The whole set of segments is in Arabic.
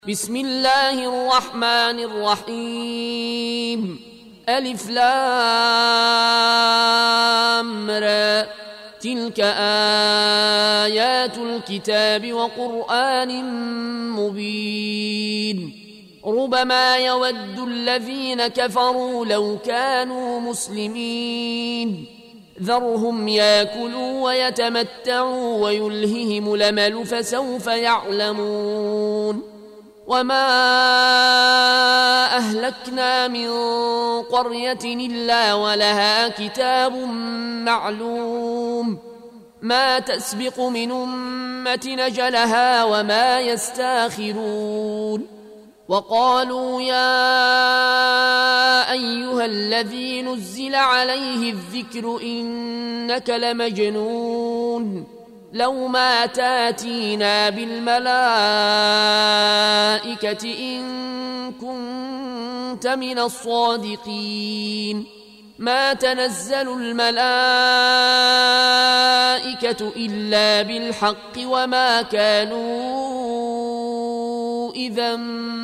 بسم الله الرحمن الرحيم ألف لام را تلك آيات الكتاب وقرآن مبين ربما يود الذين كفروا لو كانوا مسلمين ذرهم ياكلوا ويتمتعوا ويلههم الأمل فسوف يعلمون وما أهلكنا من قرية إلا ولها كتاب معلوم ما تسبق من أمة نجلها وما يستاخرون وقالوا يا أيها الذي نزل عليه الذكر إنك لمجنون لو ما تاتينا بالملائكة إن كنت من الصادقين ما تنزل الملائكة إلا بالحق وما كانوا إذا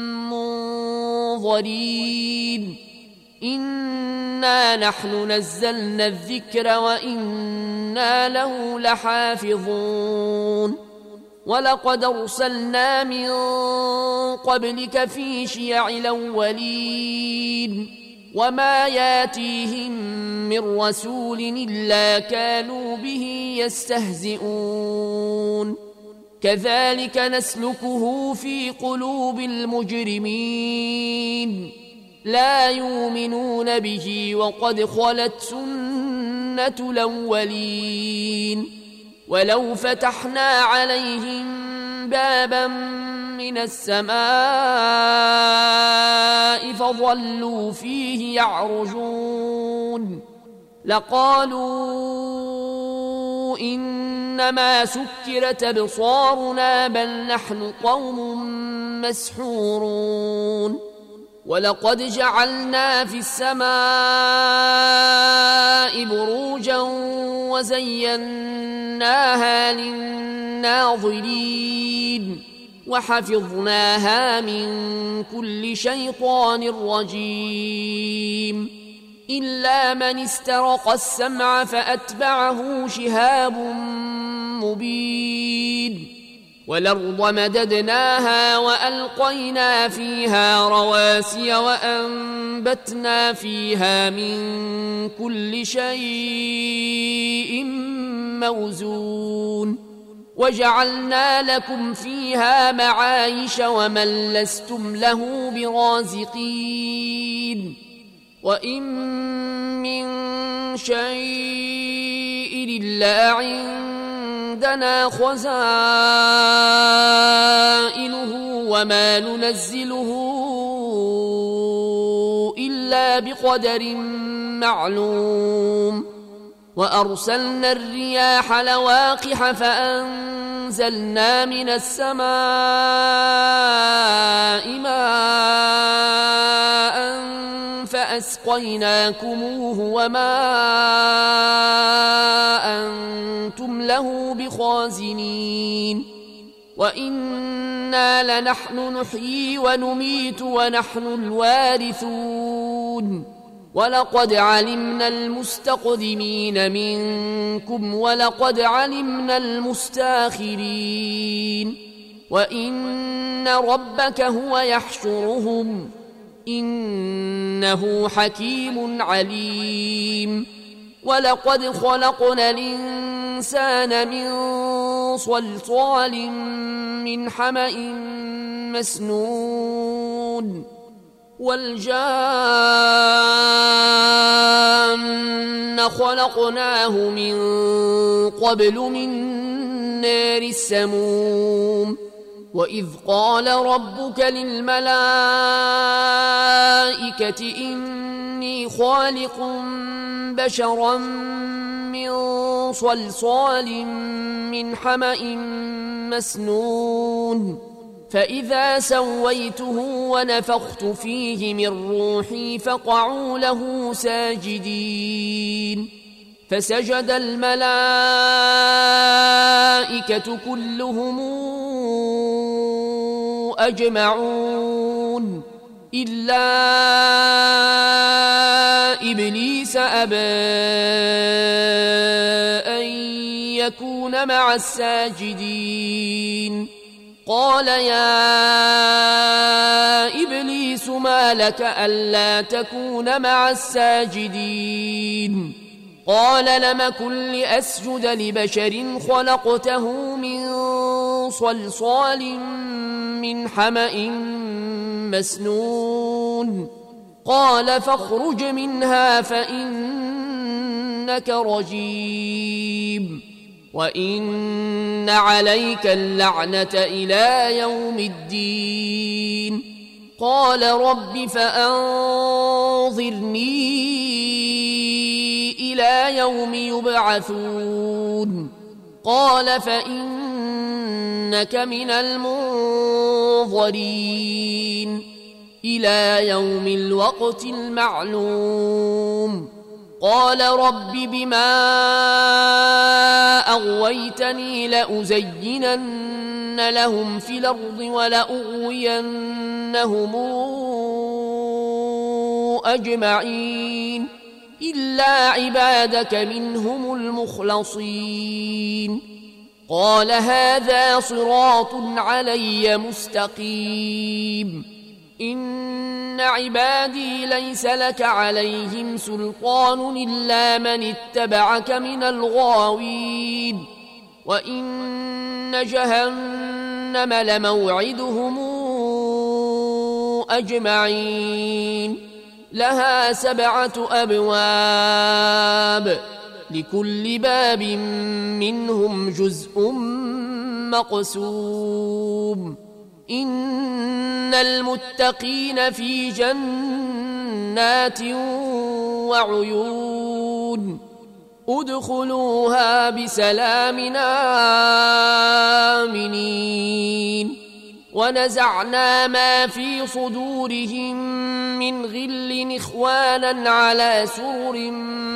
منظرين إنا نحن نزلنا الذكر وإنا له لحافظون ولقد أرسلنا من قبلك في شيع الأولين وما ياتيهم من رسول إلا كانوا به يستهزئون كذلك نسلكه في قلوب المجرمين لا يؤمنون به وقد خلت سنة الأولين ولو فتحنا عليهم بابا من السماء فظلوا فيه يعرجون لقالوا إنما سكرت أبصارنا بل نحن قوم مسحورون ولقد جعلنا في السماء بروجا وزيناها للناظرين وحفظناها من كل شيطان رجيم إلا من استرق السمع فأتبعه شهاب مبين والأرض مددناها وألقينا فيها رواسي وأنبتنا فيها من كل شيء موزون وجعلنا لكم فيها معايش ومن لستم له برازقين وإن من شيء إلا عندنا خزائنه وما ننزله إلا بقدر معلوم وأرسلنا الرياح لواقح فأنزلنا من السماء ماء فأسقيناكموه وما أنتم له بخازنين وإنا لنحن نحيي ونميت ونحن الوارثون ولقد علمنا المستقدمين منكم ولقد علمنا المستاخرين وإن ربك هو يحشرهم إنه حكيم عليم ولقد خلقنا الإنسان من صلصال من حمأ مسنون والجان خلقناه من قبل من نار السموم وإذ قال ربك للملائكة إني خالق بشرا من صلصال من حمأ مسنون فإذا سويته ونفخت فيه من روحي فقعوا له ساجدين فسجد الملائكة كلهم أجمعون إلا إبليس أبى أن يكون مع الساجدين قال يا إبليس ما لك ألا تكون مع الساجدين قال لم كن لأسجد لبشر خلقته من صلصال من حمأ مسنون قال فاخرج منها فإنك رجيم وإن عليك اللعنة إلى يوم الدين قال رب فأنظرني إلى يوم يبعثون قال فإنك من المنظرين إلى يوم الوقت المعلوم قال رب بما أغويتني لأزينن لهم في الأرض ولأغوينهم أجمعين إلا عبادك منهم المخلصين قال هذا صراط علي مستقيم إن عبادي ليس لك عليهم سلطان إلا من اتبعك من الغاوين وإن جهنم لموعدهم أجمعين لها 7 أبواب لكل باب منهم جزء مقسوم إن المتقين في جنات وعيون ادخلوها بسلام آمنين ونزعنا ما في صدورهم من غل إخوانا على سرر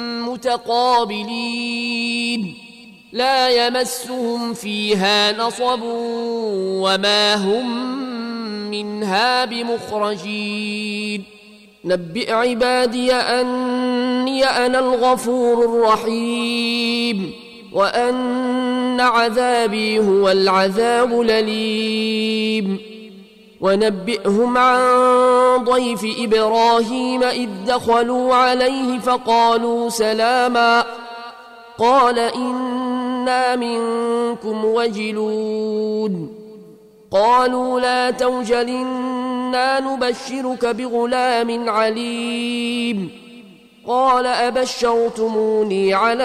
متقابلين لا يمسهم فيها نصب وما هم منها بمخرجين نبئ عبادي أني أنا الغفور الرحيم وأن عذابي هو العذاب الأليم ونبئهم عن ضيف إبراهيم إذ دخلوا عليه فقالوا سلاما قال إنا منكم وجلون قالوا لا توجل إنا نبشرك بغلام عليم قال أبشرتموني على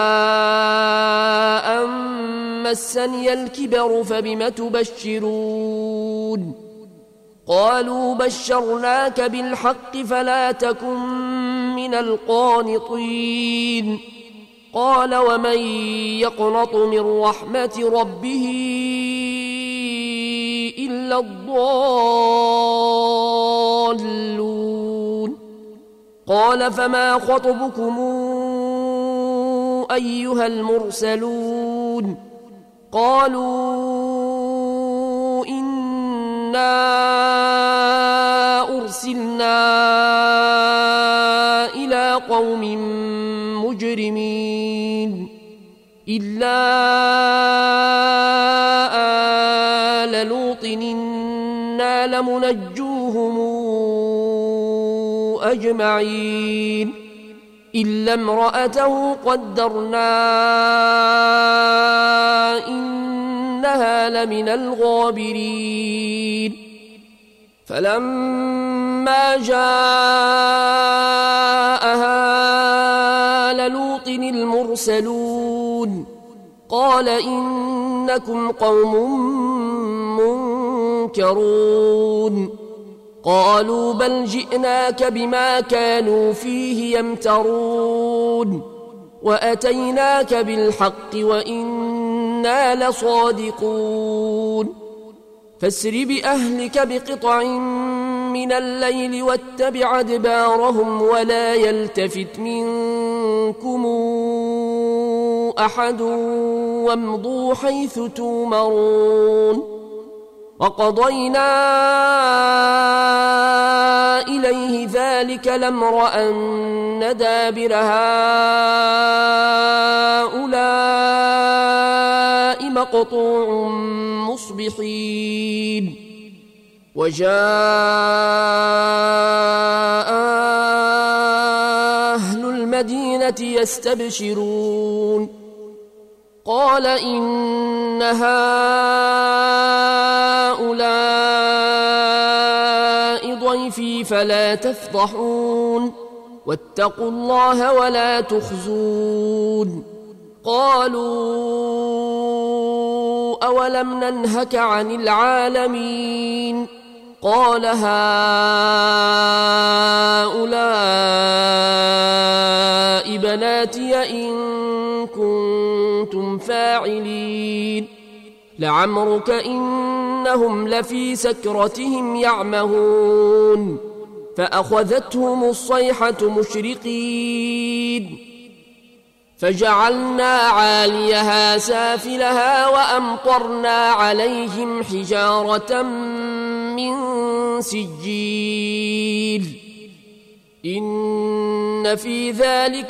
أن مسني الكبر فبم تبشرون قالوا بشرناك بالحق فلا تكن من القانطين قال ومن يقنط من رحمة ربه إلا الضالون قال فما خطبكم أيها المرسلون قالوا إنا أرسلنا إلى قوم مجرمين إلا آل لوط إنا لمنجوهم أجمعين إلا امرأته قدرنا إنها لمن الغابرين فلما جاءها لوط المرسلون قال إنكم قوم منكرون قالوا بل جئناك بما كانوا فيه يمترون وأتيناك بالحق وإنا لصادقون فاسر بأهلك بقطع من الليل واتبع أدبارهم ولا يلتفت منكم أحد وامضوا حيث تومرون وقضينا إليه ذلك الأمر أن دابر هؤلاء مقطوع مصبحين وجاء أهل المدينة يستبشرون قال إن هؤلاء ضيفي فلا تفضحون واتقوا الله ولا تخزون قالوا أولم ننهك عن العالمين قال هؤلاء بناتي إن كنتم فاعلين لعمرك إنهم لفي سكرتهم يعمهون فأخذتهم الصيحة مشرقين فجعلنا عاليها سافلها وأمطرنا عليهم حجارة من سجيل إن في ذلك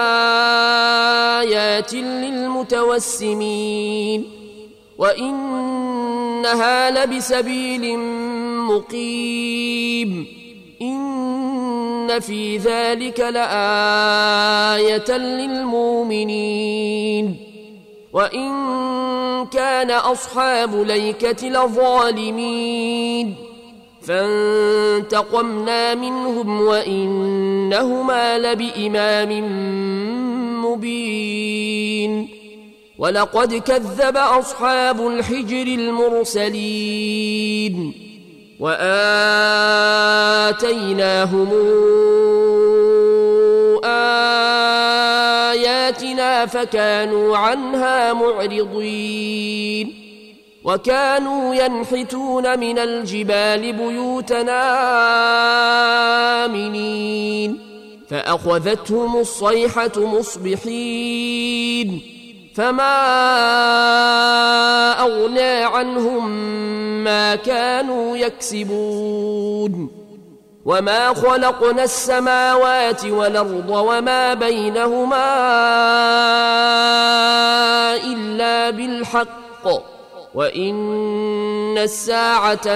لآيات للمتوسمين وإنها لبسبيل مقيم إن في ذلك لآية للمؤمنين وإن كان أصحاب ليكة لظالمين فانتقمنا منهم وإنهما لبإمام مبين ولقد كذب أصحاب الحجر المرسلين وآتيناهم آياتنا فكانوا عنها معرضين وكانوا ينحتون من الجبال بيوتنا آمنين فأخذتهم الصيحة مصبحين فما أغنى عنهم ما كانوا يكسبون وما خلقنا السماوات والأرض وما بينهما إلا بالحق وإن الساعة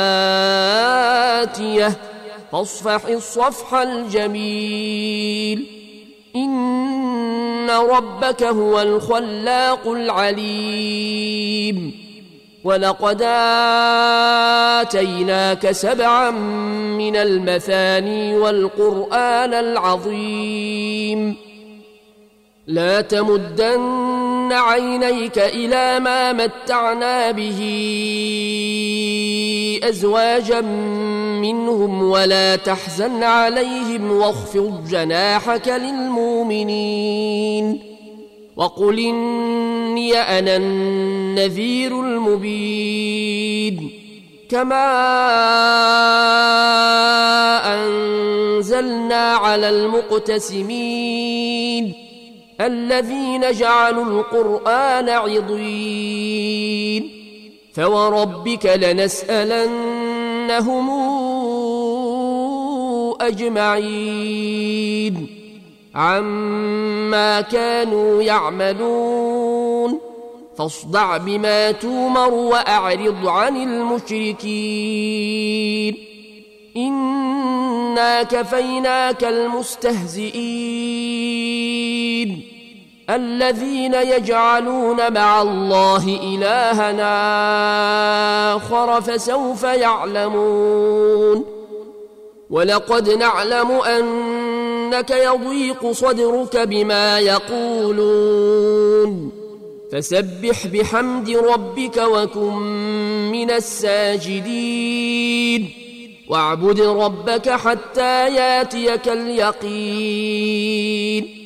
لآتية فاصفح الصفح الجميل إن ربك هو الخلاق العليم ولقد آتيناك 7 من المثاني والقرآن العظيم لا تمدن عينيك إلى ما متعنا به أزواجا منهم ولا تحزن عليهم واخفض جناحك للمؤمنين وقل إني أنا النذير المبين كما أنزلنا على المقتسمين الذين جعلوا القرآن عضين فوربك لنسألنهم أجمعين عما كانوا يعملون فاصدع بما تومر وأعرض عن المشركين إنا كفيناك المستهزئين الذين يجعلون مع الله إلهنا آخر فسوف يعلمون ولقد نعلم أنك يضيق صدرك بما يقولون فسبح بحمد ربك وكن من الساجدين واعبد ربك حتى ياتيك اليقين